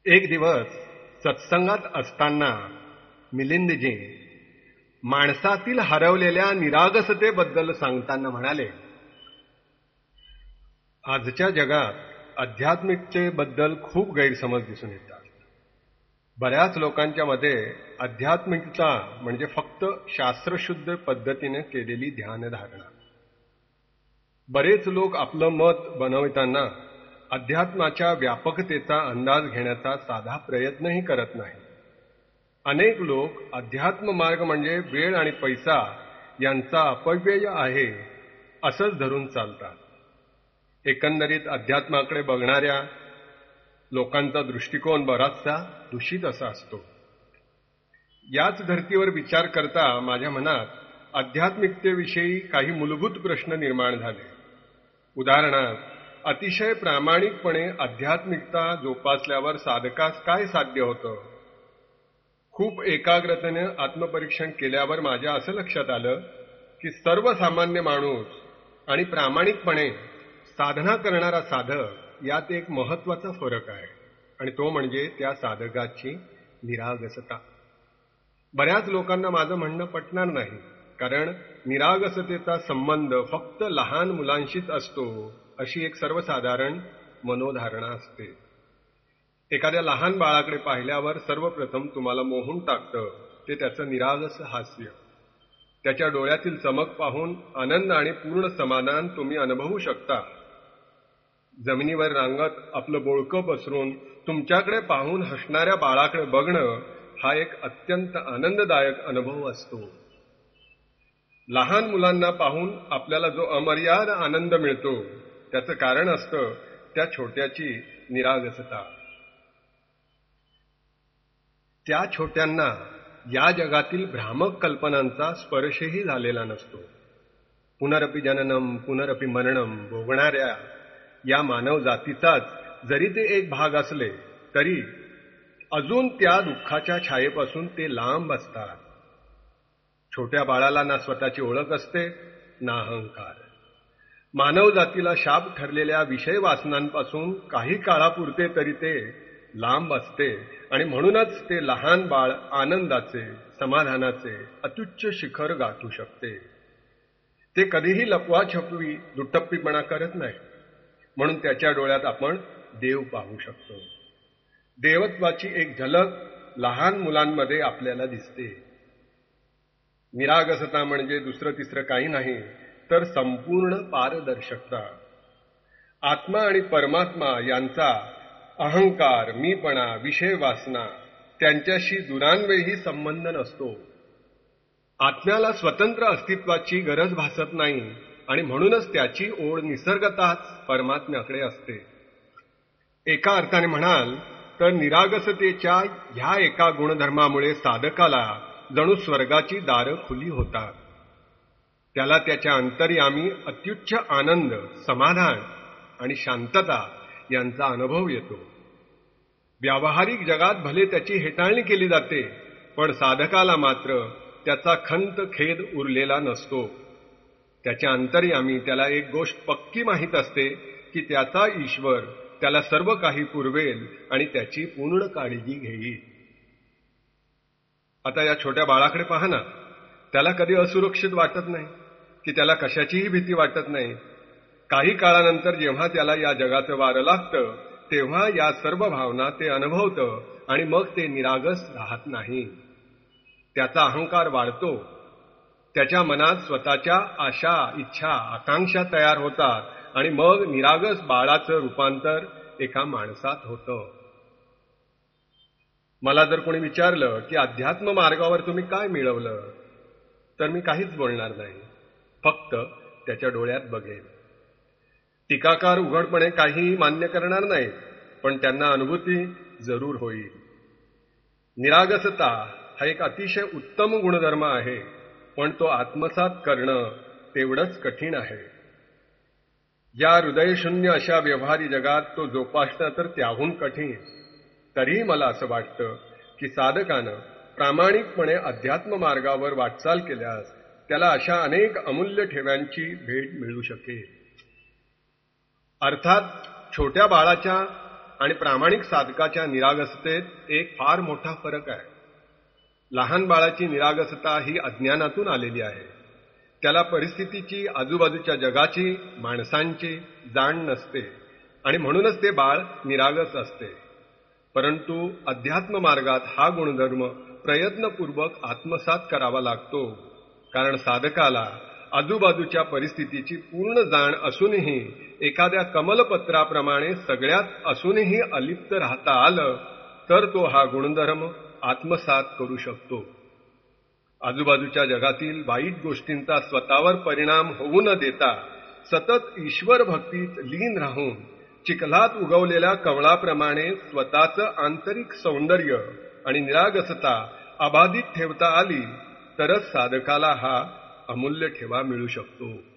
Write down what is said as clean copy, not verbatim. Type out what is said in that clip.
एक दिवस सत्संगात असताना मिलिंदजी माणसातील हरवलेल्या निरागसतेबद्दल सांगताना म्हणाले, आजच्या जगात आध्यात्मिकतेबद्दल खूप गैरसमज दिसून येतात. बऱ्याच लोकांच्या मध्ये आध्यात्मिकता म्हणजे फक्त शास्त्रशुद्ध पद्धतीने केलेली ध्यानधारणा. बरेच लोक आपलं मत बनवताना अध्यात्माच्या व्यापकतेचा अंदाज घेण्याचा साधा प्रयत्नही करत नाही. अनेक लोक अध्यात्म मार्ग म्हणजे वेळ आणि पैसा यांचा अपव्यय आहे असंच धरून चालतात. एकंदरीत अध्यात्माकडे बघणाऱ्या लोकांचा दृष्टिकोन बराचसा दूषित असा असतो. याच धर्तीवर विचार करता माझ्या मनात आध्यात्मिकतेविषयी काही मूलभूत प्रश्न निर्माण झाले. उदाहरणार्थ, अतिशय प्रामाणिकपणे आध्यात्मिकता जोपासल्यावर साधकास काय साध्य होतं? खूप एकाग्रतेने आत्मपरीक्षण केल्यावर माझ्या असं लक्षात आलं की सर्वसामान्य माणूस आणि प्रामाणिकपणे साधना करणारा साधक यात एक महत्वाचा फरक आहे, आणि तो म्हणजे त्या साधकाची निरागसता. बऱ्याच लोकांना माझं म्हणणं पटणार नाही, कारण निरागसतेचा संबंध फक्त लहान मुलांशीच असतो अशी एक सर्वसाधारण मनोधारणा असते. एखाद्या लहान बाळाकडे पाहिल्यावर सर्वप्रथम तुम्हाला मोहून टाकतं ते त्याचं निरागस हास्य. त्याच्या डोळ्यातील चमक पाहून आनंद आणि पूर्ण समाधान तुम्ही अनुभवू शकता. जमिनीवर रांगत आपलं बोळकं पसरून तुमच्याकडे पाहून हसणाऱ्या बाळाकडे बघणं हा एक अत्यंत आनंददायक अनुभव असतो. लहान मुलांना पाहून आपल्याला जो अमर्याद आनंद मिळतो त्याचं कारण असतं त्या छोट्याची निरागसता. त्या छोट्यांना या जगातील भ्रामक कल्पनांचा स्पर्शही झालेला नसतो. पुनरपि जननम पुनरपि मरणम भोगणाऱ्या या मानव जातीचाच जरी ते एक भाग असले तरी अजून त्या दुःखाच्या छायेपासून ते लांब असतात. छोट्या बाळाला ना स्वतःची ओळख असते ना अहंकार. मानव जातीला शाप ठरलेल्या विषय वासनांपासून काही काळापुरते तरी ते लांब असते, आणि म्हणूनच ते लहान बाळ आनंदाचे, समाधानाचे अत्युच्च शिखर गाठू शकते. ते कधीही लपवाछपवी दुटप्पीपणा करत नाही, म्हणून त्याच्या डोळ्यात आपण देव पाहू शकतो. देवत्वाची एक झलक लहान मुलांमध्ये आपल्याला दिसते. निरागसता म्हणजे दुसरं तिसरं काही नाही तर संपूर्ण पारदर्शकता. आत्मा आणि परमात्मा यांचा अहंकार, मीपणा, विषय वासना त्यांच्याशी दुरान्वयही संबंध नसतो. आत्म्याला स्वतंत्र अस्तित्वाची गरज भासत नाही, आणि म्हणूनच त्याची ओढ निसर्गतःच परमात्म्याकडे असते. एका अर्थाने म्हणाल तर निरागसतेच्या ह्या एका गुणधर्मामुळे साधकाला जणू स्वर्गाची दारं खुली होतात. त्याला त्याच्या अंतर्यामी अत्युच्च आनंद, समाधान आणि शांतता यांचा अनुभव येतो. व्यावहारिक जगात भले त्याची हेटाळणी केली जाते, पण साधकाला मात्र त्याचा खंत खेद उरलेला नसतो. त्याच्या अंतर्यामी त्याला एक गोष्ट पक्की माहीत असते की त्याचा ईश्वर त्याला सर्व काही पुरवेल आणि त्याची पूर्ण काळजी घेईल. आता या छोट्या बाळाकडे पहा ना, त्याला कधी असुरक्षित वाटत नाही की त्याला कशाचीही भीती वाटत नाही. काही काळानंतर जेव्हा त्याला या जगाचं वारं लागतं तेव्हा या सर्व भावना ते अनुभवतं, आणि मग ते निरागस राहत नाही. त्याचा अहंकार वाढतो. त्याच्या मनात स्वतःच्या आशा, इच्छा, आकांक्षा तयार होतात, आणि मग निरागस बाळाचं रूपांतर एका माणसात होतं. मला जर कोणी विचारलं की अध्यात्म मार्गावर तुम्ही काय मिळवलं, तर मी काहीच बोलणार नाही, फक्त त्याच्या डोळ्यात बघेन. टीकाकार उघडपणे काहीही मान्य करणार नाही, पण त्यांना अनुभूती जरूर होईल. निरागसता हा एक अतिशय उत्तम गुणधर्म आहे, पण तो आत्मसात करणं तेवढंच कठीण आहे. या हृदयशून्य अशा व्यवहारी जगात तो जोपासणं तर त्याहून कठीण. तरीही मला असं वाटतं की साधकानं प्रामाणिकपणे अध्यात्म मार्गावर वाटचाल केल्यास त्याला अशा अनेक अमूल्य ठेव्यांची भेट मिळू शकेल. अर्थात छोट्या बाळाच्या आणि प्रामाणिक साधकाच्या निरागसतेत एक फार मोठा फरक आहे. लहान बाळाची निरागसता ही अज्ञानातून आलेली आहे. त्याला परिस्थितीची, आजूबाजूच्या जगाची, माणसांची जाण नसते आणि म्हणूनच ते बाळ निरागस असते. परंतु अध्यात्म मार्गात हा गुणधर्म प्रयत्नपूर्वक आत्मसात करावा लागतो, कारण साधकाला आजूबाजूच्या परिस्थितीची पूर्ण जाण असूनही एखाद्या कमलपत्राप्रमाणे सगळ्यात असूनही अलिप्त राहता आलं तर तो हा गुणधर्म आत्मसात करू शकतो. आजूबाजूच्या जगातील वाईट गोष्टींचा स्वतःवर परिणाम होऊ न देता सतत ईश्वर भक्तीत लीन राहून चिखलात उगवलेल्या कमळाप्रमाणे स्वतःचं आंतरिक सौंदर्य आणि निरागसता अबाधित ठेवता आली तरच साधकाला हा अमूल्य ठेवा मिळू शकतो.